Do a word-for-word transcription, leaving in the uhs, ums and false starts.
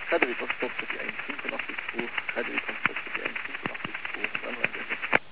Frederic Ostkopf für die eins fünfundachtzig zwei, Frederic Ostkopf für die eins fünfundachtzig zwei und dann weiter.